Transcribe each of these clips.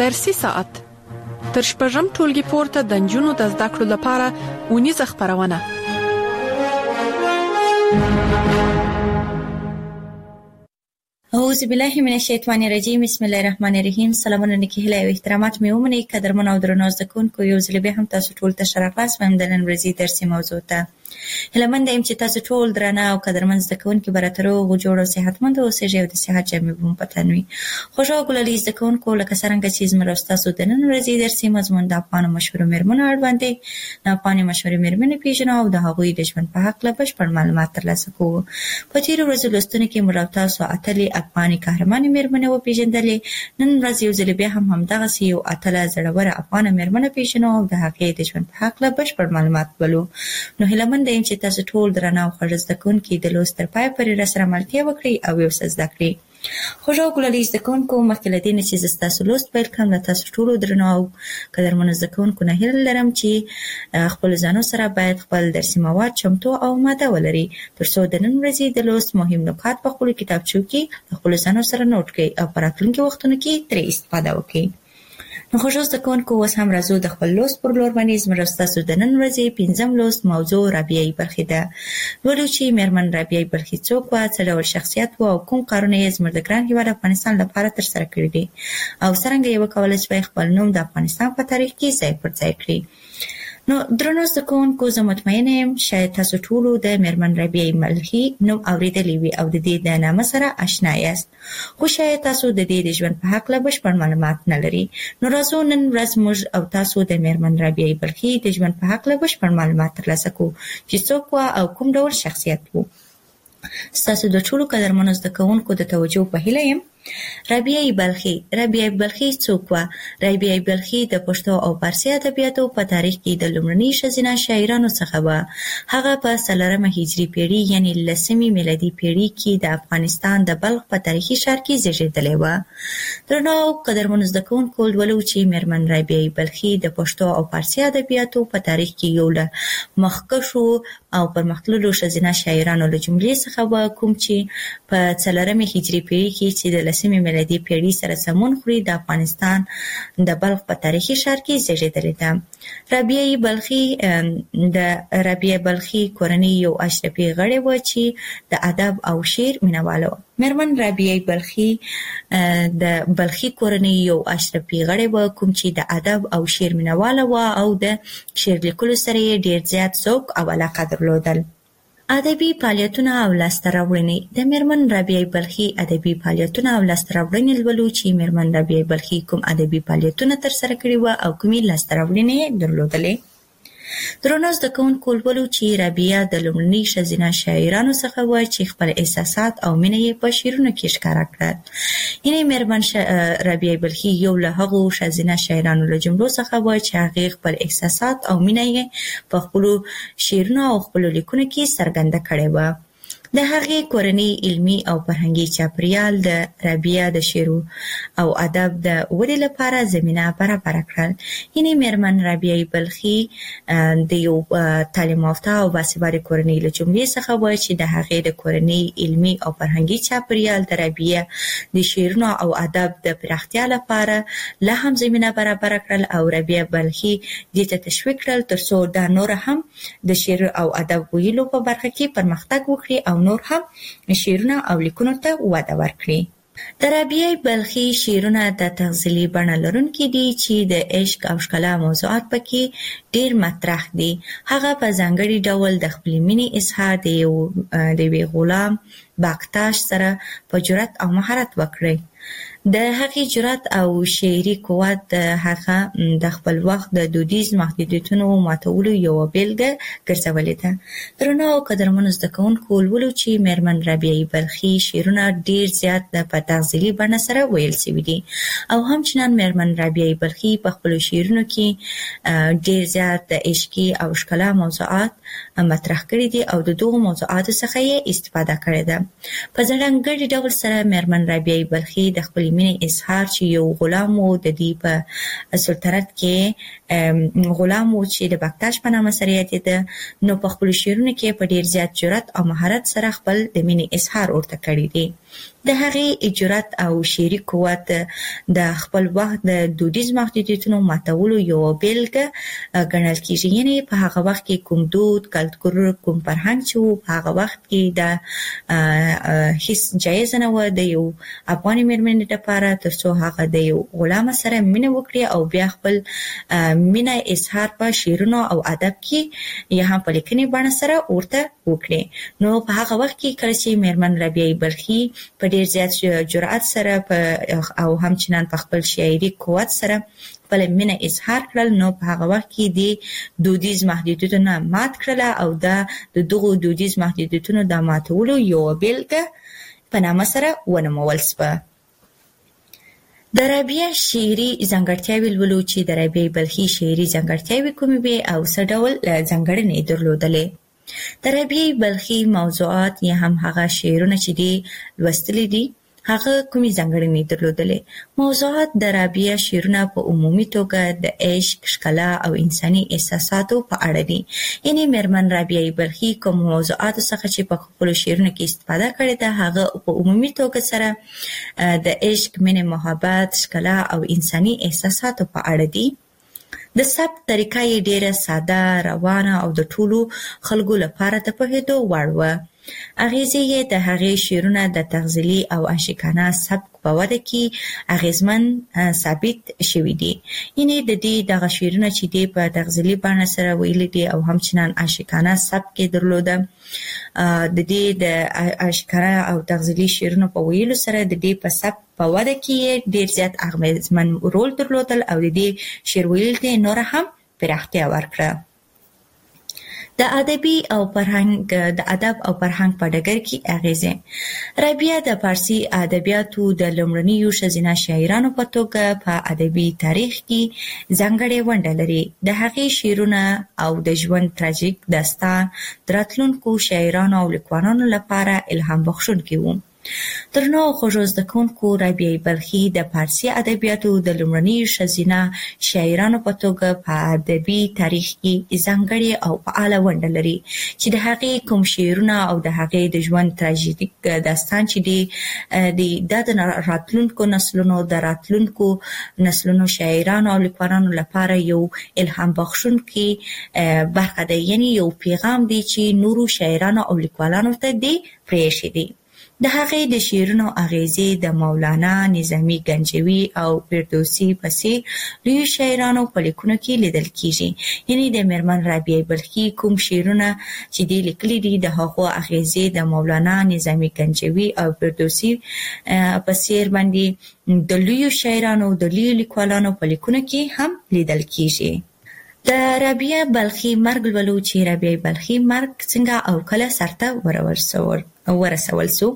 درسي ساعت تر شپږم ټولګي پورته د نجونو د زده کړو لپاره ونیزه خپرونه. اعوذ بالله من الشیطان الرجیم. بسم الله الرحمن الرحیم. سلامونه نیکی هیله او احترامات مې ومنئ. قدرمن او درنو زده کوونکو، یو ځل بیا هم تاسو ټول ته ښه راغلاست. وایم د نن ورځې درسي موضوع ته هیلهمنده یم چې تاسو ټول درانه او قدرمن زده کوونکي به راته روغ جوړ او صحتمند اوسئ او د صحت جامې به مو په تن وي. خوږو او ګلالي زده کوونکو، لکه څرنګه چې زموږ او ستاسو د نن ورځې درسي مضمون د افغانو مشهورو مېرمنو اړوند دی. د افغاني مشهورې مېرمنې پېژنو او د هغوی د ژوند په هکله بشپړ معلومات ترلاسه کوو. په تېرو ورځو لوستونو کې موږ او تاسو اتلې افغاني قهرمانې مېرمنې وپېژندلې. نن ورځ یو ځل بیا هم همدغسې یو اتله زړوره افغانه مېرمنه پېژنو او د هغې د ژوند په هکله بشپړ معلومات ولو. نو هیلهمنده یم چې تاسو ټول درانه او خوږ زده کوونکي د لوست تر پایه پورې راسره ملتیا وکړئ او یو څه زده کړئ. خوږو او ګلالي زده کوونکو، مخکې له دې نه چې زه ستاسو لوست پیل کړم، له تاسو ټولو درنو او قدرمنو زده کوونکو نه هیله لرم چې خپلو ځانو سره باید خپل درسي مواد چمتو او ماده ولرئ، تر څو د نن ورځې د لوست مهم نکات په خپلو کتابچو کې د خپلو ځانو سره نوټ کړئ او په راتلونکي وختونو کې ترې استفاده وکړئ. نو خوږو زده کوونکو، اوس هم راځو د خپل لوست پر لور باندې. زموږ او ستاسو د نن ورځې پنځم لوست موضوع رابعه بلخي ده. لولو چې مېرمن رابعه بلخي څوک وه، څه ډول شخصیت و او کوم کارونه یې زموږ د ګران هېواد افغانستان لپاره ترسره کړي دي او څرنګه یې وکولی شوی خپل نوم د افغانستان په تاریخ کې ځای پر ځای کړي. نو درنو زده کوونکو، زه مطمئنه یم شاید تاسو ټولو د مېرمن رابعه بلخي نوم اورېدلی وي او د دې د نامه سره اشنا یاست، خو شاید تاسو د دې د ژوند په هکله بشپړ معلومات نه لرئ. نو راځو نن ورځ موږ او تاسو د مېرمن رابعه بلخي د ژوند په هکله بشپړ معلومات ترلاسه کوو چې څوک وه او کوم ډول شخصیت و. ستاسو د ټولو قدرمنو زده کوونکو د توجه په هیله یم. رابعه بلخي څوک وه؟ رابعه بلخي د پښتو او فارسي ادبیاتو په تاریخ کې د لومړنۍ ښځینه شاعرانو څخه وه. هغه په 4مه هجري پېړۍ یعنې 10مې میلادي پېړۍ کې د افغانستان د بلخ په تاریخي ښار کې زېږېدلې وه. درنو او قدرمنو زده کوونکو، لولو چې مېرمن رابعه بلخي د پښتو او فارسي ادبیاتو په تاریخ کې یو له مخکښو او پرمختللو ښځینه شاعرانو له جملې څخه وه، کوم چې په 4مې هجري پېړۍ کې چې د 10مې میلادي پېړۍ سره سمون خوري د افغانستان د بلخ په تاریخي ښار کې زېږېدلې ده. د رابعه بلخي کورنۍ یو اشرفي غړې وه چې د ادب او شعر مینهواله وه. مېرمن رابعه بلخي د بلخي کورنۍ یو اشرفي غړې وه، کوم چې د ادب او شعر مینهواله وه او د شعر لیکلو سره یې ډېر زیات ذوق او علاقه درلودل. ادبي فعالیتونه او لاسته راوړنې. د مېرمن رابعه بلخي ادبي فعالیتونه او لاسته راوړنې لولو چې مېرمن رابعه بلخي کوم ادبي فعالیتونه ترسره کړي وه او کومې لاسته راوړنې درلودلې. درنو زده کوونکو، لولو چې رابعه د لومړنۍ ښځینه شاعرانو څخه وه چې خپل احساسات او مینه یې په شعرونو کې ښکاره کړل. یعنې مېرمن رابعه بلخي یو له هغو ښځینه شاعرانو له جملو څخه وه چې هغې خپل احساسات او مینه یې په خپلو شعرونو او خپلو لیکنو کې څرګنده کړې وه. د هغې کورنۍ علمي او فرهنګي چاپېریال د رابعه د شعر او ادب د ودې لپاره زمینه برابره کړل. یعنې مېرمن رابعه بلخي د یو تعلیم یافته او باسواده کورنۍ له جملې څخه وه چې د هغې د کورنۍ علمي او فرهنګي چاپېریال د رابعه د شعرونو او ادب د پراختیا لپاره لا هم زمینه برابره کړل او رابعه بلخي دې ته تشویق کړل تر څو دا نور هم د شعر او ادب ویلو په برخه کې پرمختګ وکړي او نور هم شعرونه او لیکنو ته وده ورکړي. د رابعه بلخي شعرونه د تغزلي بڼه لرونکي دي چې د عشق او ښکلا موضوعات پکې ډېر مطرح دي. هغه په ځانګړي ډول د خپلې مینې اظهار د یوې غلام باکتاش سره په جرأت او مهارت وکړي. د هغې جرأت او شعري قوت د هغه د خپل وخت د دودیز محدودیتونو ماتولو یوه بېلګه ګرځولې ده. درنو او قدرمنو زده کوونکو، لولو چې مېرمن رابعه بلخي شعرونه ډېر زیات په تغزلي بڼه سره ویل سوي دي او همچنان مېرمن رابعه بلخي په خپلو شعرونو کې ډېر زیات د عشقي او ښکلا موضوعات مطرح کړي دي او د دغو موضوعاتو څخه یې استفاده کړې ده. په ځانګړي ډول سره مېرمن رابعه بلخي د خپلې مینې اظهار چې یو غلام و د دې په سلطنت کې غلام و چې د باکتاش په نامه سره یادېده، نو په خپلو شعرونو کې په ډېر زیات جرأت او مهارت سره خپل د مینې اظهار ورته کړی دی. د هغې جرأت او شعري قوت د خپل وخت د دودیز محدودیتونو ماتولو یو بیلګه ګڼل کیږي. یعنی په هغه وخت کې کوم دود، کلتور، کوم فرهنګ چې وو، په هغه وخت کې د هیڅ جایز نه و د یو افغاني مېرمنې لپاره ترڅو هغه د یو غلام سره مینه وکړي او بیا خپل مینه اظهار په شعرونو او ادب کې یا هم په لیکنې بڼه سره ورته وکړي. نو په هغه وخت کې کله چې مېرمن رابعه بلخي په ډیر زیات جرأت سره او همچنان په خپل شاعري قوت سره خپل مینه اظهار کړل، نو په هغه وخت کې د دودیز محدودیتونه مات کړل او د دغو دودیز محدودیتونو د ماتولو یو بیلګه په نامه سره ونومول شوه. د رابعه شعري ځانګړتیاوې لولو چې د رابعه بلخي شعري ځانګړتیاوې کومې وې او څه ډول ځانګړنې درلودلې. د رابعه بلخي موضوعات یا هم هغه شعرونه چې دي لوستلي دي هغه کومې ځانګړنې درلودلې. موضوعات د رابعه شعرونه په عمومي توګه د عشق، ښکلا او انساني احساساتو په اړه دي. یعنی مېرمن رابعه بلخي کوم موضوعاتو څخه چې په خپلو شعرونو کې استفاده کړې ده هغه په عمومي توګه سره د عشق، مینې، محبت، ښکلا او انساني احساساتو په اړه دي. د ثبت طریقه یې ډیره ساده، روانه او د ټولو خلکو لپاره د پوهېدو وړ وه. اغیزې یې د هغې شعرونه د تغزلي او عاشقانه سبک په وده کې اغیزمن ثابت شوي دي. یعنی د دې دغه شعرونه چې دي په تغزلي بڼه سره ویلي دي او همچنان عاشقانه سبک یې درلوده. د دې د عاشقانه او تغزلي شعرونو په ویلو سره د دې په سبک په وده کې ډیر زیات اغیزمن رول درلودل او د دې شعر ویل ته نور هم پراختیا ورکړه. د ادبي او فرهنګ د ادب او فرهنګ په ډګر کې اغیزې. رابعه د فارسي ادبیاتو د لومړنیو ښځینه شاعرانو په توګه په ادبي تاریخ کې ځانګړې ونډه لري. د هغې شعرونه او د ژوند تراژیک داستان د راتلونکو شاعرانو او لیکوالانو لپاره الهام بخښونکي وو. درنو خوږو زده کوونکو، رابعه بلخي د فارسي ادبیاتو د لومړنیو ښځینه شاعرانو په توګه په ادبي تاریخ کې ځانګړې او فعاله ونډه لري چې د هغې کوم شعرونه او د هغې د ژوند تراژیک داستان چې دی د راتلونکو نسلونو شاعرانو او لیکوالانو لپاره یو الهام بخښونکی برخه ده. یعنی یو پیغام دی چې نورو شاعرانو او لیکوالانو ته دی پرېښی دی. د هغې د شعرونو اغیزې د مولانا، نظامي گنجوي او فردوسي پسې لویو شاعرانو په لیکنو کې لیدل کیږي. یعنی د مېرمن رابعه بلخي کوم شعرونه چې دی لیکلي دي د هغو اغیزې د مولانا، نظامي گنجوي او فردوسي پسې باندې د لویو شاعرانو د لویو لیکوالانو په لیکنو کې هم لیدل کیږي. د رابعه بلخي مرګ لولو چې رابعه بلخي مرګ څنګه او کله سرته ورسول سو.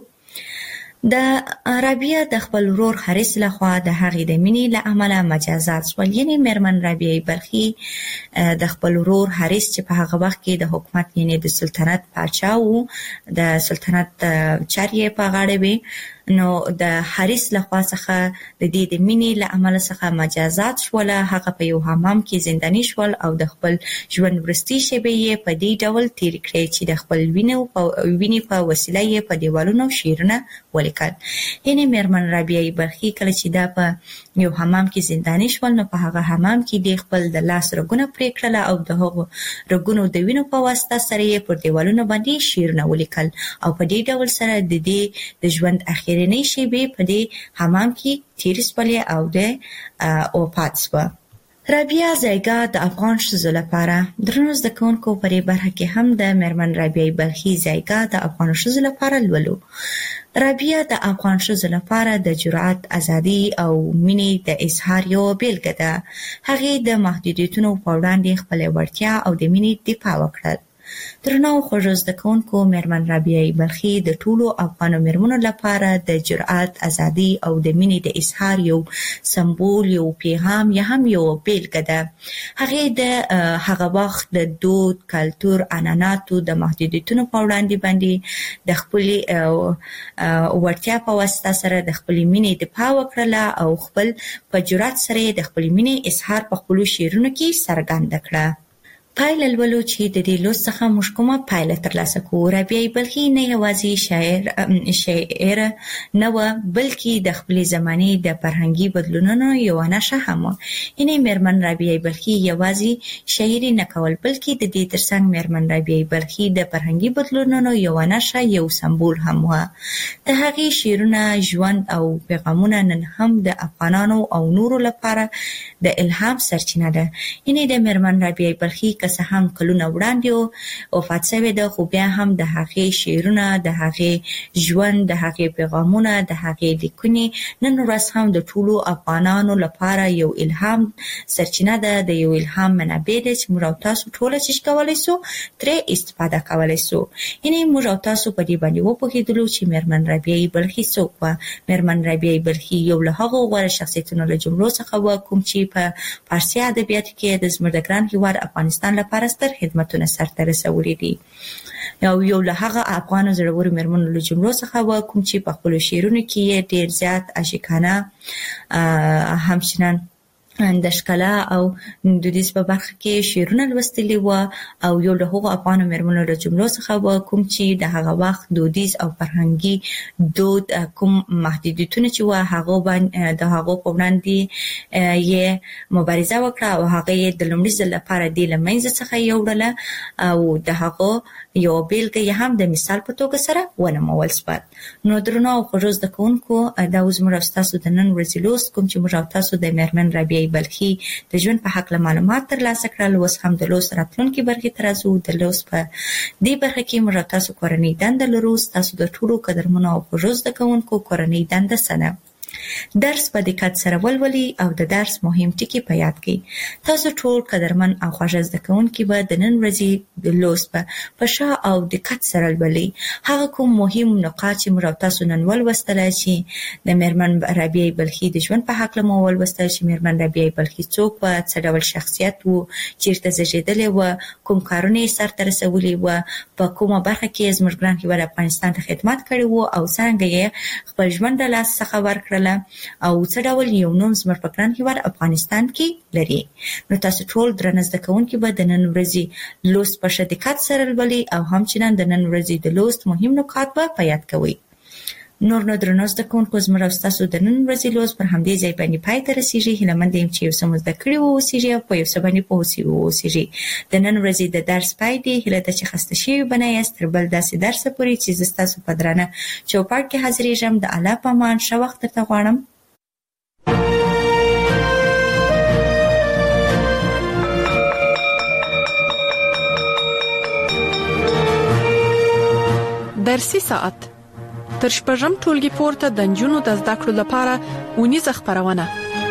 د رابعه د خپل ورور حارث لخوا د هغې د مینې له امله مجازات شول. یعنی مېرمن رابعه بلخي د خپل ورور حارث چې په هغه وخت کې د حکومت یعنی د سلطنت پاچا وو، د سلطنت چارې په غاړه وې، نو د حارث لخوا څخه د دې د مینې له امله څخه مجازات شول. هغه په یو حمام کې زنداني شول او د خپل ژوند وروستۍ شېبې یې په دې ډول تېرې کړې چې د خپل وینې په وسیله یې په دیوالونو شعرونه ولیکل. یعنی مېرمن رابعه بلخي کله چې دا په یو حمام کې زنداني شول نو په هغه حمام کې د خپل د لاس رګونه پرې کړل او د هغو رګونو د وینو په واسطه سره یې پر دیوالونو باندې شعرونه ولیکل او په دې ډول سره د دې د ژوند اخرنۍ شېبې په دې حمام کې تېرې شولې او د وفات شوه. رابعه ځایګه د افغان ښځو لپاره. درنو زده کوونکو، په دې برخه کې هم د مېرمن رابعه بلخي ځایګه د افغان ښځو لپاره لولو. رابعه د افغان ښځو لپاره د جرأت، ازادي او مینې د اظهار یوه بیلګه ده. هغې د محدودیتونو په وړاندې خپله وړتیا او د مینې دفاع وکړل. درنو خوږو زده کوونکو، مېرمن رابعه بلخي د ټولو افغانو مېرمنو لپاره د جرأت، ازادي او د مینې د اظهار یو سمبول، یو پیغام یا هم یو بیلګه ده. هغې د هغه وخت د دود، کلتور، عنعناتو د محدودیتونو په وړاندې د خپلې وړتیا په واسطه سره د خپلې مینې دفاع وکړله او خپل په جرأت سره د خپلې مینې اظهار په خپلو شعرونو کې څرګنده کړه. پایله لولو چې د دې لوست څخه موږ کومه پایله ترلاسه کوو. رابعه بلخي نه یوازې شاعر نه و، بلکې د خپلې زمانې د فرهنګي بدلونونو یوه نښه هم وه. یعنې میرمن رابعه بلخي یوازې شاعري نه کول، بلکې د دې ترڅنګ میرمن رابعه بلخي د فرهنګي بدلونونو یوه نښه، یو سمبول هم وه. د هغې شعرونه، ژوند او پیغامونه نن هم د افغانانو او نورو لپاره د الهام سرچینه ده. یعنې د میرمن رابعه بلخي که څه هم کلونه وړاندې وفات شوې ده، خو بیا هم د هغې شعرونه، د هغې ژوند، د هغې پیغامونه، د هغې لیکنې نن ورځ هم د ټولو افغانانو لپاره یو الهام سرچینه ده، د یو الهام منابع ده چې موږ او تاسو ټوله چې کولی سو ترې استفاده کولی سو. یعنې موږ او تاسو په دې باندې وپوهېدلو چې میرمن رابعه بلخي څوک وه. میرمن رابعه بلخي یو له هغو غوره شخصیتونو له جملو څخه وه کوم چې په فارسي ادبیاتو کې د زموږ د ګران هېواد افغانستان لپاره ستر خدمتونه سرته رسولي دي. یو له هغه افغانو زړورو میرمنو له جملو څخه وه کوم چې په خپلو شعرونو کې یې ډېر زیات عاشقانه، همچنان د ښکلا او دودیز په برخه کې شعرونه لوستلي وه، او یو له هغو افغانو میرمنو له جملو څخه وه کوم چې د هغه وخت دودیز او فرهنګي دود کوم محدودیتونه چې وه د هغو په وړاندې یې مبارزه وکړه او هغه یې د لومړي ځل لپاره دې له منځه څخه یوړله، او د هغو یو بیلګه یې هم د مثال په توګه سره ونومول شوه. نو درنو او خوږو زده کوونکو، دا اوس موږ او ستاسو د نن ورځې لوست کوم چې موږ او تاسو د میرمن رابعه بلخي د ژوند په هکله معلومات ترلاسه کړل. اوس هم د لوست راتلونکي برخې ته راځو. د لوست په دې برخه کې موږ او تاسو کورنۍ دنده لرو. ستاسو د ټولو قدرمنو او خوږو زده کوونکو کورنۍ دنده څه ده؟ درس په دقت سره ولولئ او د درس مهم ټکي په یاد کړئ. تاسو ټول قدرمن او خوږ زده کوونکي به د نن ورځې د لوست په ښه او دقت سره ولولئ. هغه کوم مهم نقاط چې موږ او تاسو نن ولوستل، چې د میرمن رابعه بلخي د ژوند په هکله مو ولوستل، چې میرمن رابعه بلخي څوک وه، څه ډول شخصیت و، چیرته زیږېدلې وه، کوم کارونه یې سرته رسولي وه، په کومه برخه کې زموږ ګران هېواد افغانستان ته خدمت کړی و، او څرنګه یې خپل ژوند له لاسه څخه ورکړل، او څه ډول یو نوم زموږ په ګران هېواد افغانستان کې لري. نو تاسو ټول درنه زده کوونکي به د نن ورځې لوست په ښه دقت سره لولئ او همچنان د نن ورځې د لوست مهم نکات به په یاد کوئ. نور نو درنو زده کوونکو، زموږ او ستاسو د نن ورځې لوست پر همدې ځای باندې پای ته رسېږي. هیله یم چې یو څه مو زده کړي واوسېږي او په یو څه باندې پوه واوسېږي. د نن ورځې د درس پای دی. هیله ده چې خسته شوي به نه یاست تر بل داسې درسه پورې چې زه ستاسو په درانه چوپړ کې حاضرېږم. د الله په امان، ښه وخت درته غواړم. درسي ساعت تر شپږم ټولګي پورته د نجونو د زده کړو لپاره اونیزه خپرونه.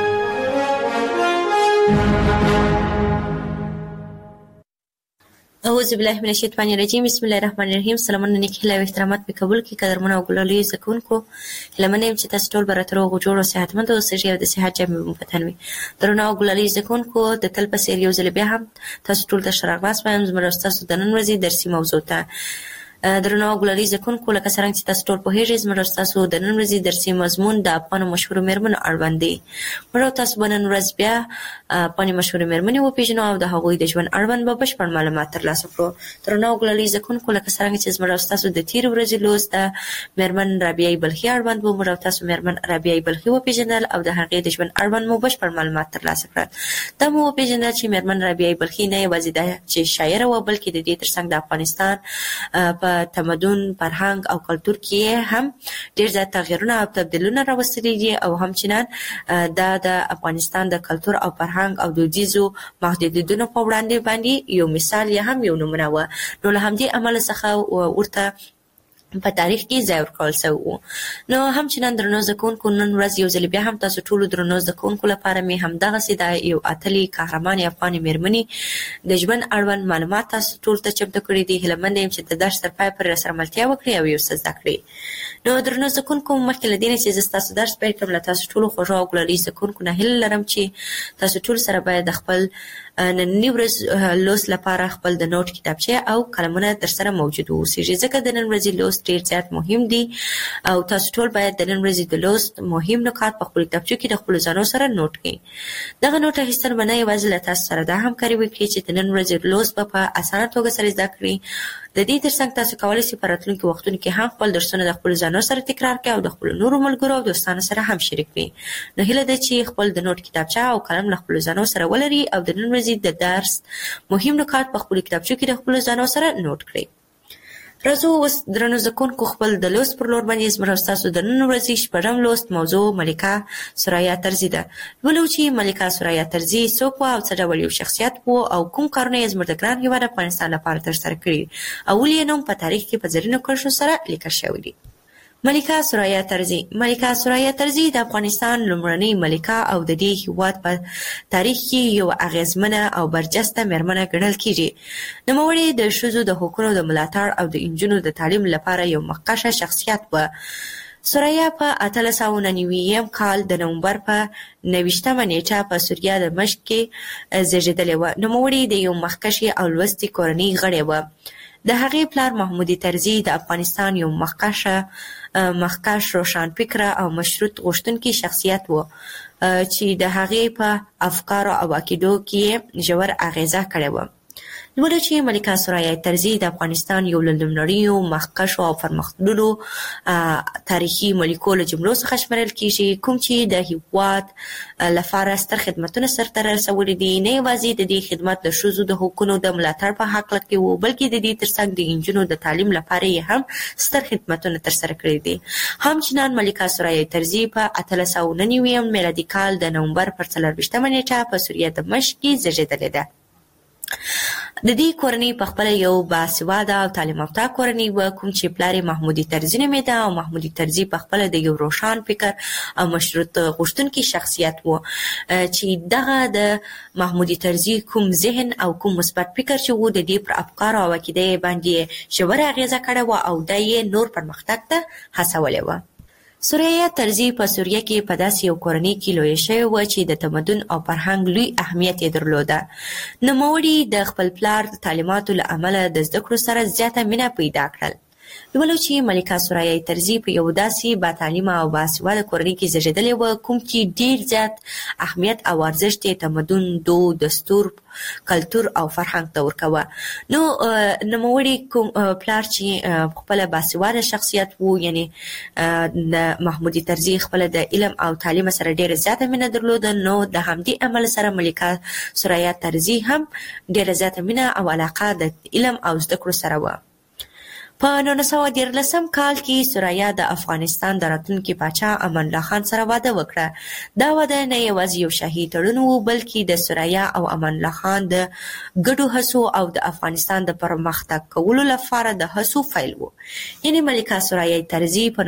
اعوذ بالله من الشیطان الرجیم. بسم الله الرحمن الرحیم. سلامونه، نیک هیله او احترامات په قبول کې قدرمنو او ګلالي زده کوونکو. هیله منم چې تاسو ټول به راته روغ جوړ او صحتمند اوسئ او د صحت جامې مو په تن وي. درنو او ګلالي زده کوونکو، د تل په څېر یو ځل بیا هم تاسو ټول ته ښه راغلاست وایم زموږ او ستاسو د نن ورځې درسي موضوع ته. درنو او ګلالي زده کوونکو، لکه څرنګه چې تاسو ټول پوهېږئ، زموږ او ستاسو د نن ورځې درسي مضمون د افغانو مشهورو میرمنو اړوند دی. موږ او تاسو به نن ورځ بیا افغاني مشهورې میرمنې وپېژنو او د هغوی د ژوند اړوند به بشپړ معلومات ترلاسه کړو. درنو او ګلالي زده کوونکو، لکه څرنګه چې زموږ او ستاسو د تېرې ورځې لوست د میرمن رابعه بلخي اړوند و، موږ او تاسو میرمن رابعه بلخي وپېژندل او د هغې د ژوند اړوند مو بشپړ معلومات ترلاسه کړل. دا مو وپېژندل چې میرمن رابعه بلخي نه یوازې ده چې شاعره وه، بلکې د دې ترڅنګ د افغانستان په تمدن، فرهنګ او کلتور کې هم ډېر زیات تغییرونه او تبدیلونه راوستلي دي، او همچنان دا د افغانستان د کلتور او فرهنګ او دودیزو محدودیتونو په وړاندې باندې یو مثال یا هم یو نمونه وه. نو له همدې امله څخه ورته په تاریخ کې ځای ورکول شوی و. نو همچنان درنو زده کوونکو، نن ورځ یو ځل بیا هم تاسو ټولو درنو زده کوونکو لپاره مې همدغسې د یو اتلې قهرمانې افغانې میرمنې د ژوند اړوند معلومات تاسو ټول ته چمتو کړي دي. هیله منده یم چې د درس تر پایه پورې راسره ملتیا وکړئ او یو څه زده کړئ. نو درنو زده کوونکو، مخکې له دې نه چې زه ستاسو درس پیل کړم، له تاسو ټولو خوږو او ګلالي زده کوونکو نه هیله لرم چې تاسو ټول سره باید د خپل نننی ورځ لوست لپاره خپل د نوٹ کتابچه او قلمونه ترسره موجود اوسئ، ځکه د نن ورځې لوست ډیر زیات مهم دی او تاسو ټول باید د نن ورځې د لوست مهم نکات په خپل کتابچه کې د خپل ځانو سره نوٹ کړئ. دغه نوٹ اخیستل به نه یوازې له تاسو سره دا همکاري وکړي چې د نن ورځې لوست په اسانه توګه سره زده کړئ، د دې ترڅنګ تاسو کولی شئ په راتلونکي وختونو کې هم خپل درسونه د خپل ځانو سره تکرار کړئ او د خپل نورو ملګرو او دوستانو سره هم شریک کړئ. نو هیله ده چې خپل د نوٹ کتابچه او قلم له خپل ځانو سره ولري او د نن ورځې د درس مهم نکات په خپل کتابچه کې د خپل ځانو سره نوٹ کړئ. راځو اوس درنو زده کوونکو خپل د لوست پر لور باندې زموږ ستاسو د نن ورځې شپږم لوست موضوع ملکه سرایه ترزي ده. لولو چې ملکه سرایه ترزي څوک وه او څه ډول یو شخصیت و او کوم کارونه یې زموږ د ګران هېواد افغانستان لپاره ترسره کړي او ولې یې نوم په تاریخ کې په زرینو کرښو سره لیکل شوی دی. ملکه سرایه ترزي. ملکه سرایه ترزي د افغانستان لومړنۍ ملکه او د دې هېواد په تاریخ کې یو اغیزمنه او برجسته میرمنه ګڼل کیږي. نوموړې د ښځو د حقونو د ملاتړ او د نجونو د تعلیم لپاره یو مخکښه شخصیت و. سرایه په 1899 کال د نومبر په 29مه نیټه په سوریه د دمشق کې زیږېدلې وه. نوموړې د یو مخکښې او لوستې کورنۍ غړې وه. د هغې پلار محمود ترزي د افغانستان یو مخکښ روښانفکره او مشروط غوښتونکی شخصیت و چې د هغې په افکارو او عقیدو کې ژور اغیزه کړې وه. لولو چې ملکه سرایه ترزي د افغانستان یو له لومړنیو مخکښو او پرمختللو تاریخي ملکو له جملو څخه شمېرل کیږي، کوم چې د هېواد لپاره ستر خدمتونه سرته رسولي دي. نه یوازې د دې خدمت د ښځو د حقونو د ملاتړ په هکله کې و، بلکې د دې ترڅنګ د نجونو د تعلیم لپاره یې هم ستر خدمتونه ترسره کړي دي. همچنان ملکه سرایه ترزي په 1899 میلادي کال د نومبر پر 24مه نیټه په سوریه د دمشق کې زیږېدلې ده. د دې کورنۍ په خپله یو باسواده او تعلیم یافته کورنۍ وه، کوم چې پلار یې محمود ترزي نومېده او محمود ترزي په خپله د یو روښان فکر او مشروط غوښتونکي شخصیت و چې دغه د محمود ترزي کوم ذهن او کوم مثبت فکر چې و د دې پر افکارو او عقیده یې باندې ژوره اغېزه کړې وه او دا یې نور پرمختګ ته هڅولې وه. سرایه ترزي په سوریه کې په داسې یو کورنۍ کې لویه شوې وه چې د تمدن او فرهنګ لوی اهمیت یې درلوده. نوموړي د خپل پلار د تعلیماتو له امله د زده کړو سره زیاته مینه پیدا کړل. لولو چې ملکه سرایه ترزي په یو داسې باتعلیمه او باسواده کورنۍ کې زیږېدلې وه، کوم چې ډېر زیات اهمیت او ارزښت یې تمدن، دود، دستور، کلتور او فرهنګ ته ورکوه. نو نوموړي کوم پلار چې خپله باسواده شخصیت و، یعنی د محمود ترزي خپله د علم او تعلیم سره ډېره زیاته مینه درلوده، نو د همدې عمل سره ملکه سرایه ترزي هم ډېره زیاته مینه او علاقه د علم او زده کړو سره وه. په 1913 کال کې سرایه د افغانستان د راتلونکي پاچا امان الله خان سره واده وکړه. دا واده نه یوازې یو شاهي تړون و، بلکې د سرایه او امان الله خان د ګډو هڅو او د افغانستان د پرمختګ کولو لپاره د هڅو پیل و. یعنې ملکه سرایه ترزي په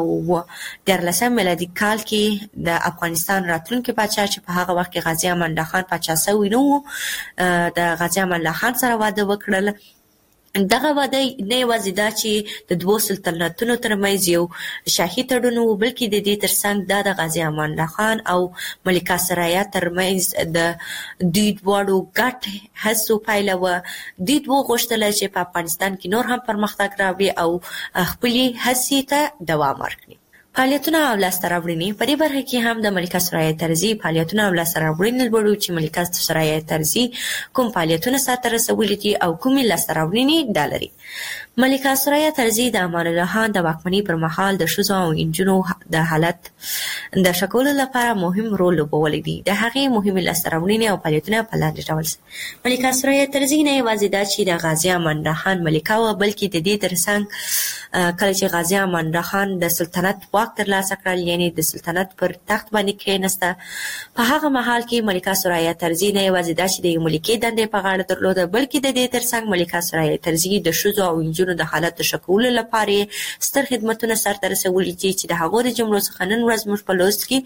1913 میلادي کال کې د افغانستان راتلونکي پاچا چې په هغه وخت کې غازي امان الله خان پاچا شوی نه و، د غازي امان الله خان سره واده وکړل. دغه واده نه یوازې دا چې د دوو سلطنتونو ترمنځ یو شاهي تړون و، بلکې د دې ترڅنګ دا د غازي امان الله خان او ملکه سرایه ترمنځ د دوی دواړو ګډ هڅو پایله وه. دوی دوی غوښتل چې په افغانستان کې نور هم پرمختګ راوړي او خپلې هڅې ته دوام ورکړي. فعالیتونه او لاسته راوړنې. په دې برخه کې هم د ملکه سرایه ترزي فعالیتونه او لاسته راوړنې لولو چې ملکه سرایه ترزي کوم فعالیتونه سرته رسولي دي او کومې لاسته راوړنې دا لري. ملکه سرایه ترزي د امان الله خان د واکمنۍ پر مهال د ښځو او نجونو د حالت د ښه کولو لپاره مهم رول لوبولی دی. د هغې مهمې لاسته راوړنې او فعالیتونه په لاندې ډول ملکه سرایه ترزي نه یوازې دا چې د غازي امان الله خان ملکه وه، بلکې د دې ترڅنګ کله چې غازي امان الله خان د سلطنت واک ترلاسه کړل، یعنی د سلطنت پر تخت باندې کېناسته، په هغه مهال کې ملکه سرایه ترزي نه یوازې دا چې د یو ملکې دندې په غاړه درلوده، بلکې د دې ترڅنګ ملکه سرایه ترزي د ښځو او نجونو د حالت د ښه کولو لپاره ستر خدمتونه سرته رسولي دي چې د هغو د جملو څخه نن ورځ موږ په لوست کې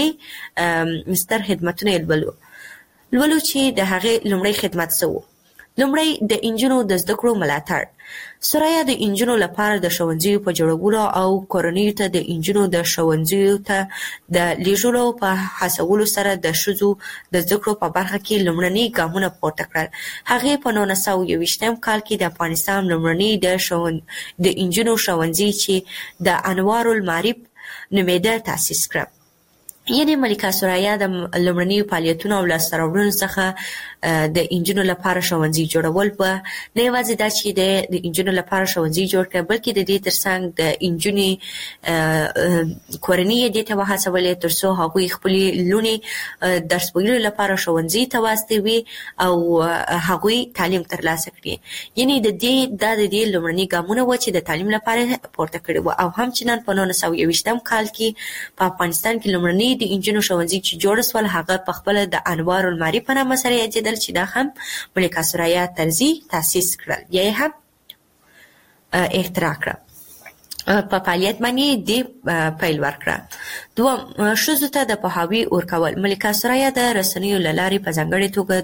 3 ستر خدمتونه لولو چې د هغې لومړی خدمت څه و. لومړی د انجونو د زده کړو ملاتړ. سرایا د انجونو لپاره د ښوونځیو په جوړولو او کورنیو ته د انجونو د ښوونځیو ته د لیږلو په هڅولو سره د ښځو د زده کړو په برخه کې لومړني ګامونه پورته کړل. هغې په 1921 کال کې د افغانستان لومړني د انجونو ښوونځي چې د انوار المعارف نومېده تاسیس کړه. یعنې ملکه سرایا د لومړنیو فعالیتونو او لاسته راوړنو څخه د انجونو لپاره ښوونځي جوړول په نه یوازې دا چې د انجونو لپاره ښوونځي جوړ کړه، بلکې د دې ترڅنګ د انجونې کورنۍ یې دې ته وهڅولې تر څو هغوی خپلې لوڼې درس ویلو لپاره ښوونځي ته واستوي او هغوی تعلیم ترلاسه کړي. یعنې دا د دې لومړني ګامونه وو چې د تعلیم لپاره پورته کړي وو. او همچنان په 1921 کال کې په افغانستان کې لومړني د انجونو ښوونځي چې جوړ سول هغه په خپله د انوار المعارف په نامه سره یادېدل چې دا هم ملکه سرایا طرزي تاسیس کړل یا یې هم اختراع کړه. په فعالیت باندې دې پیل ورکړه. دوم، ښځو ته د پوهاوي ورکول. ملکه سرایا د رسنیو له لارې په ځانګړې توګه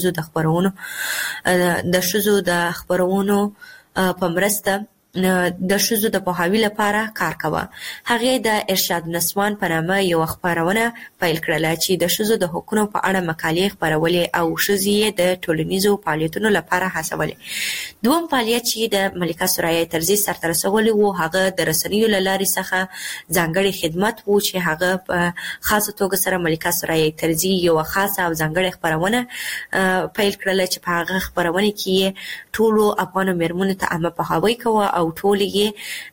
د ښځو د خپرونو په مرسته د ښځو د پوهاوي لپاره کار کاوه. هغې د ارشاد النسوان په نامه یوه خپرونه پیل کړله چې د ښځو د حقونو په اړه مقالې خپرولې او ښځې یې د ټولنیزو فعالیتونو لپاره هڅولې. دوم فعالیت چې د ملکه سرایا طرزي سرته رسولی و هغه د رسنیو له لارې څخه ځانګړی خدمت و چې هغه په خاصه توګه سره ملکه سرایا طرزي یوه خاصه او ځانګړې خپرونه پیل کړله چې په هغه خپرونه کې یې ټولو افغانو مېرمنو ته عامه پوهاوی کوه او ټول یې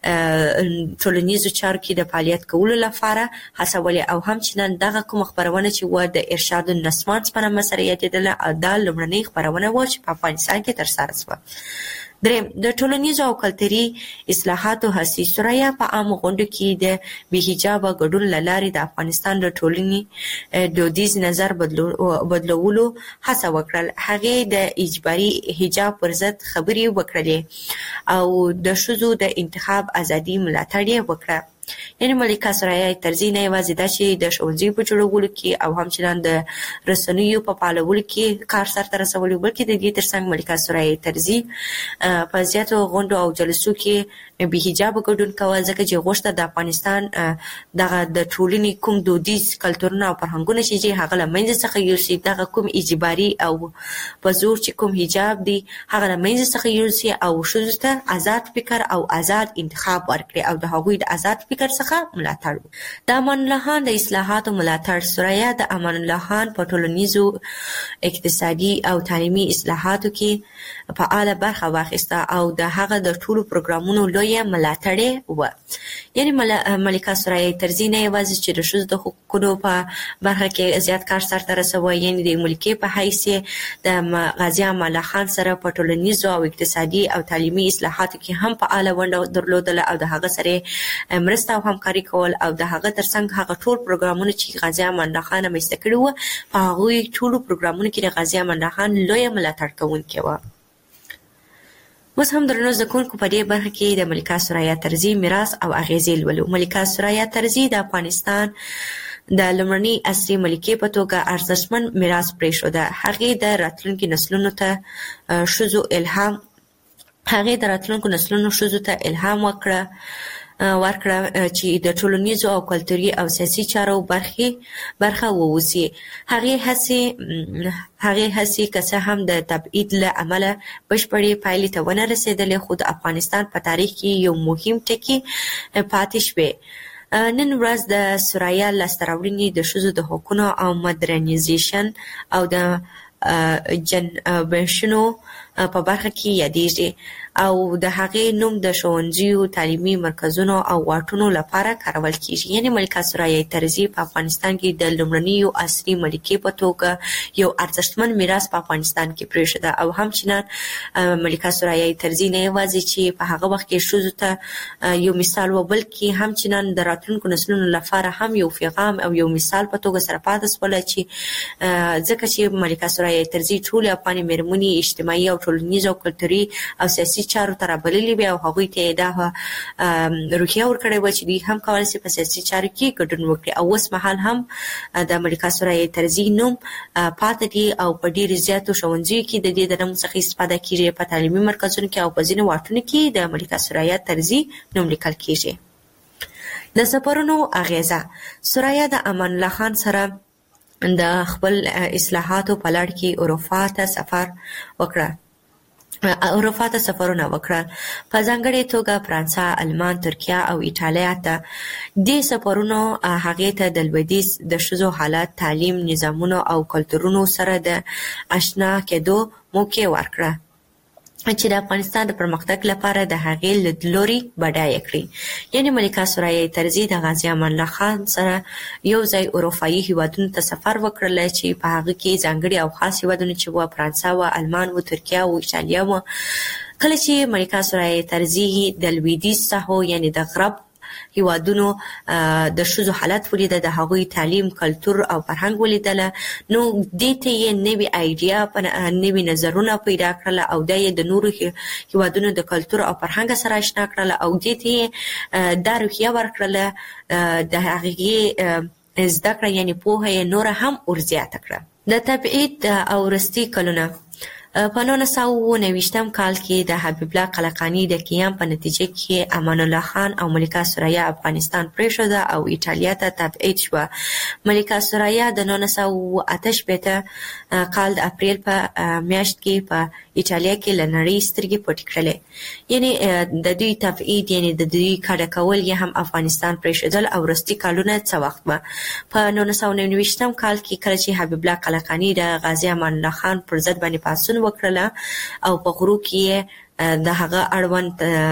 ټولنیزو چارو کې د فعالیت کولو لپاره هڅولې. او همچنان دغه کومه خپرونه چې و د ارشاد النسوان په نامه سره یادېدله دا لومړنۍ خپرونه وه چې په افغانستان کې ترسره شوه. دریم، د ټولنیزو او کلتوري اصلاحاتو هڅې. سرایا په عامو غونډو کې د بې حجابه ګډون له لارې د افغانستان د ټولنې دودیز نظر بدلولو هڅه وکړل. هغې د اجباري حجاب پر ضد خبرې وکړلې او د ښځو د انتخاب ازادي ملاتړ یې وکړه. یعنې ملکه سرایا طرزي نه یوازې دا چې د ښوونځیو په جوړولو کې او همچنان د رسنیو په فعالولو کې کار سرته رسولی، بلکې د دې ترڅنګ ملکه سرایا طرزي په زیاتو غونډو او جلسو کې بې حجابه ګډون کوه، ځکه چې غوښته د افغانستان دغه د ټولنې کوم دودیز کلتورونه او فرهنګونه چې هغه له منځه څخه یوسي، دغه کوم اجباري او په زور چې کوم حجاب دی هغه له منځه څخه یوسي او ښځو ته آزاد فکر او آزاد انتخاب ورکړي او د هغوی د آزاد فکر څخه ملاتړ. د امان الله خان د اصلاحاتو ملاتړ. سرایا د امان الله خان په ټولنیزو، اقتصادي او تعلیمي اصلاحاتو کې فعاله برخه واخیسته او د هغه د ټولو پروګرامونو لویه ملاتړې وه. یعنې ملکه سرایا طرزي نه یوازې چې د ښځو د حقوقو په برخه کې زیات کار سرته رسوه، یعنې د ملکې په حیث د غازي امان الله خان سره په ټولنیزو او اقتصادي او تعلیمي اصلاحاتو کې هم فعاله ونډه درلودله او د هغه سره مرسته او همکاري کول او د هغه ترڅنګ هغه ټول پروګرامونه چې غازي امان الله خان رامنځته کړي وو په هغوی ټولو پروګرامونو کې د غازي امان الله خان لویه ملاتړ کوونکې وه. اوس هم درنو زده کوونکو په دې برخه کې د ملکه سرایا طرزي میراث او اغیزې لولو. ملکه سرایا طرزي د افغانستان د لومړنۍ عصري ملکې په توګه ارزښتمن میراث پرېښوده. هغې د راتلونکو نسلونو ته ښځو ته الهام ورکړه چې د ټولنیزو او کلتوري او سیاسي چارو برخه ووسي. هغې هڅې که څه هم د تبعید له امله بشپړې پایلې ته ونه رسېدلې، خو د افغانستان په تاریخ کې یو مهم ټکی پاتې شوی. نن ورځ د سرایا لاسته راوړنې د ښځو د حقونو او مدرنیزیشن او د جنبشونو په برخه کې یادېږي او د هغې نوم د ښوونځیو، تعلیمي مرکزونو او واټونو لپاره کارول کیږي. یعنې ملکه سرایا طرزي په افغانستان کې د لومړنیو عصري ملکې په توګه یو ارزښتمن میراث په افغانستان کې پرېښوده او همچنان ملکه سرایا طرزي نه یوازې چې په هغه وخت کې ښځو ته یو مثال و، بلکې همچنان د راتلونکو نسلونو لپاره هم یو پیغام او یو مثال په توګه سره پاتې شوله، چې ځکه چې ملکه سرایا طرزي ټولې افغاني مېرمنې اجتماعي او ټولنیز او کلتوري او سیاسي چارو ته رابللي وي او هغوی ته دا روحیه ورکړې وه چې دوی هم کولی شي په سیاسي چارو کې ګډون وکړي. او اوس مهال هم د ملکه سرای طرزي نوم پاتې دی او په ډېرو زیاتو ښوونځیو کې د دې د نوم څخه استفاده کېږي، په تعلیمي مرکزونو کې او په ځینو واټونو کې د ملکه سرای طرزي نوم لیکل کېږي. د سفرونو اغیزه: سرای د امان الله خان سره د خپل اصلاحاتو په لړ کې اروپا ته سفرونه وکړل، په ځانګړې توګه فرانسه، آلمان، ترکیه او ایټالیا ته. دې سفرونو هغې ته د لویدیځ د ښځو حالت، تعلیم، نظامونو او کلتورونو سره د اشنا کېدو موقع ورکړه چې د افغانستان د پرمختګ لپاره د هغې لیدلوري بډایه کړي. یعنې ملکه سرای طرزي د غازي امان الله خان سره یو ځای اروپایي هیوادونو ته سفر وکړلی چې په هغه کې ځانګړي او خاص هیوادونه چې وه فرانسه وه، آلمان وه، ترکیه وه، ایټالیا وه. کله چې ملکه سرای طرزي د لویدیځ ساحو یعنې د غرب هیوادونو د ښځو حالت ولیده، د هغوی تعلیم، کلتور او فرهنګ ولیدله، نو دې ته یې نوې آیډیا، نوې نظرونه پیدا کړله او دا یې د نورو هیوادونو د کلتور او فرهنګ سره اشنا کړله او دې ته یې دا روحیه ورکړله، د هغې زده کړه یعنې پوهه یې نوره هم ورزیاته کړه. د تبعید او وروستي کلونه: په 1929 کال کې د حبیب الله قلقانی د قیام په نتیجه کې امان الله خان او ملکه سریا افغانستان پرېښوده او ایټالیا ته تبعید شوه. ملکه سریا د 1958 کال د اپریل په میاشت کې په ایټالیا کې له نړۍ سترګې پټې کړلې. یعنې د دوی تبعید یعنې د دوی کډه کول یې هم افغانستان پرېښودل او وروستي کالونه څه وخت به په 1929 کال کې کله چې حبیب الله قلقانی د غازي امان الله خان پر ضد باندې پاڅون وکړله او په غرو کې د هغه اړوند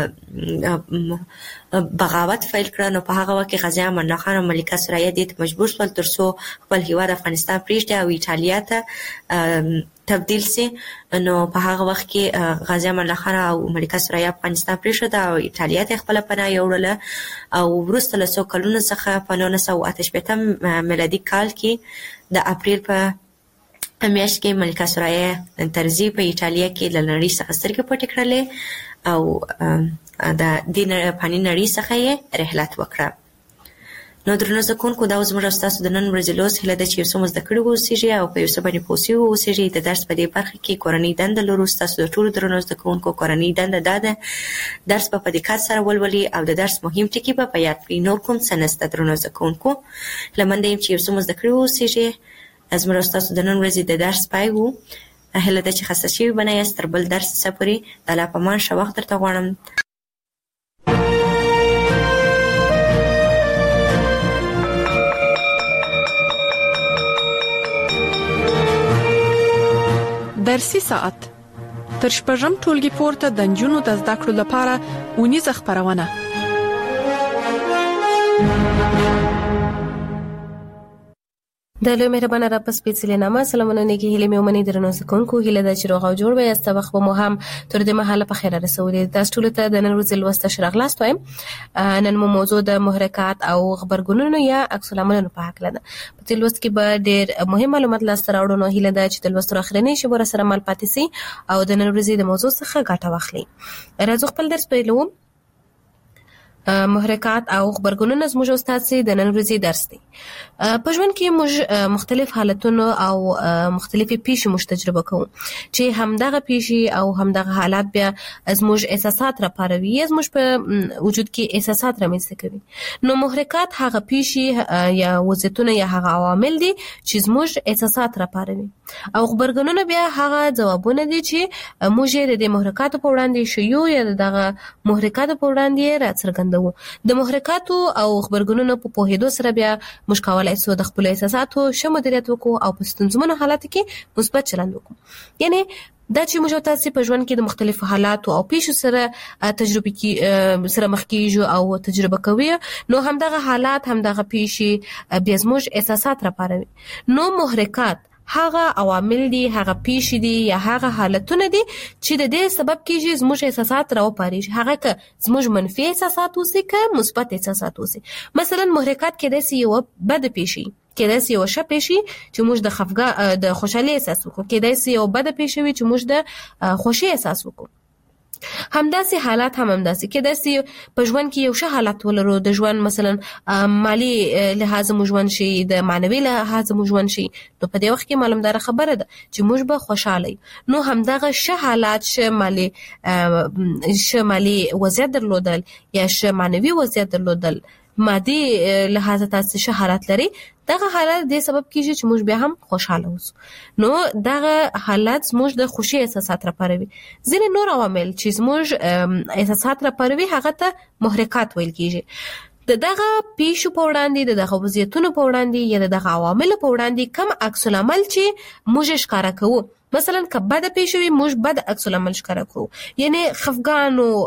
بغاوت فیل کړه، نو په هغه وخت کې غازي امان الله خان او ملکه سریا دې ته مجبور شول تر څو خپل هیواد افغانستان پرېږدي او ایټالیا ته تبدیل سي. نو په هغه وخت کې غازي امان الله خان او ملکه سریا افغانستان پرېښوده او ایټالیا ته خپله پناه یوړله او وروسته له څو کلونو څخه په 1958 میلادي کال کې د اپریل په میاشت کې ملکه سرای طرزي په ایټالیا کې له نړۍ څخه سترګې پټې کړلې او د دې فاني نړۍ څخه یې رحلت وکړه. نو درنو زده کوونکو، دا زموږ او ستاسو د نن ورځې لوست هیله ده چې یو څه مو زده کړي واوسیږي او په یو څه باندې پوه سوي واوسیږي. د درس په دې برخه کې کورنۍ دنده لرو. ستاسو د ټولو درنو زده کوونکو کورنۍ دنده دا ده درس په دقت سره ولولي او د درس مهم ټکي په یاد کړئ. نور کوم څه نشته درنو زده کوونکو. هیله منده یم چې یو څه مو زده کړي واوسیږي. زموږ او ستاسو د نن ورځې د درس پای وو. هیله ده چې خسته شوي به نه یاست. تر بل درس څخه پورې د الله په امان ښه وخت درته غواړم. درسي ساعت تر شپږم ټولګي پورته د نجونو د زده کړو لپاره اونیزه خپرونه. د لوی مهربانه رب په سپېڅلي نامه سلامونه نیکې هیلې مې ومنئ. درنو زده کوونکو، هیله ده چې روغ او جوړ به یاست. وخت به مو هم تر دې مهاله په خیره رسولي. تاسو ټولو ته د نن ورځې لوست ښه راغلاست وایم. نن مو موضوع د محرکات او غبرګونونو یا عکس العملونو په هکله ده. په دې لوست کې به ډېر مهم معلومات لاسته راوړو. نو هیله ده چې د لوست اخرنۍ شیبو راسره مل پاتې سئ او د نن ورځې د موضوع څخه ګټه واخلئ. راځو خپل درس پیلوو. محرکات او غبرګونونه زموږ استاد سي د نن ورځې درس دی. په ژوند کې موږ مختلف حالتونه او مختلفې پیښې موږ تجربه کوو چې همدغه پیښې او همدغه حالات بیا زموږ احساسات راپاروي یا زموږ په وجود کې احساسات رامنځته کوي. نو محرکات هغه پیښې یا وضعیتونه یا هغه عوامل دي چې زموږ احساسات راپاروي او غبرګونونه بیا هغه ځوابونه دي چې موږ یې د محرکاتو په وړاندې شیو یا دغه محرکاتو په وړاندې راڅرګندوو. د محرکاتو او غبرګونونو په پوهېدو سره بیا موږ کولی شو د خپلو احساساتو ښه مدیریت وکړو او په ستونزمنو حالاتو کې مثبت چلند وکړو. یعنې دا چې موږ تاسو په ژوند کې د مختلفو حالاتو او پیښو سره تجربه کې سره مخ کېږو او تجربه کوي، نو همدغه حالات همدغه پیښې بیا زموږ احساسات راپاروي. نو محرکات هغه عوامل دي، هغه پیښې دي یا هغه حالتونه دي چې د دې سبب کېږي زموږ احساسات راوپارېږي. هغه که زموږ منفي احساسات اوسي که مثبت احساسات اوسي. مثلا محرکات کېدای سي یوه بده پیښې کېدای شي یو ښه پیښ وي چې موږ د خوشحالۍ احساس وکړو، کېدای شي یو بده پیښ وي چې موږ د خوښۍ احساس وکړو. همداسې حالات هم همداسې کېدای شي په ژوند کې یو ښه حالت ولرو، د ژوند مثلا مالی لحاظ مو ژوند شي، د معنوي لحاظ مو ژوند شي، نو په دې وخت کې معلومدار خبره ده چې موږ به خوشاله یو. نو همدغه ښه حالات، ښه مالی وضعیت درلودل یا ښه معنوي وضعیت درلودل، مادي لحاظ تاسو ښه حالات لري، دغه حالات د سبب کیږي چې موږ بیا هم خوشاله اوسو. نو دغه حالات موږ د خوشي احساسات راپاروي. ځینې نور عوامل چې موږ احساسات راپاروي هغه ته محرکات ویل کیږي. دغه پیښو په وړاندې، دغه وضعیتونو په وړاندې یا دغه عوامل په وړاندې کوم عکس العمل چې موږ ښکارا کوو، مثلا که بده پیښ وي موږ بد عکس العمل ښکارا کوو، یعنی خفګان او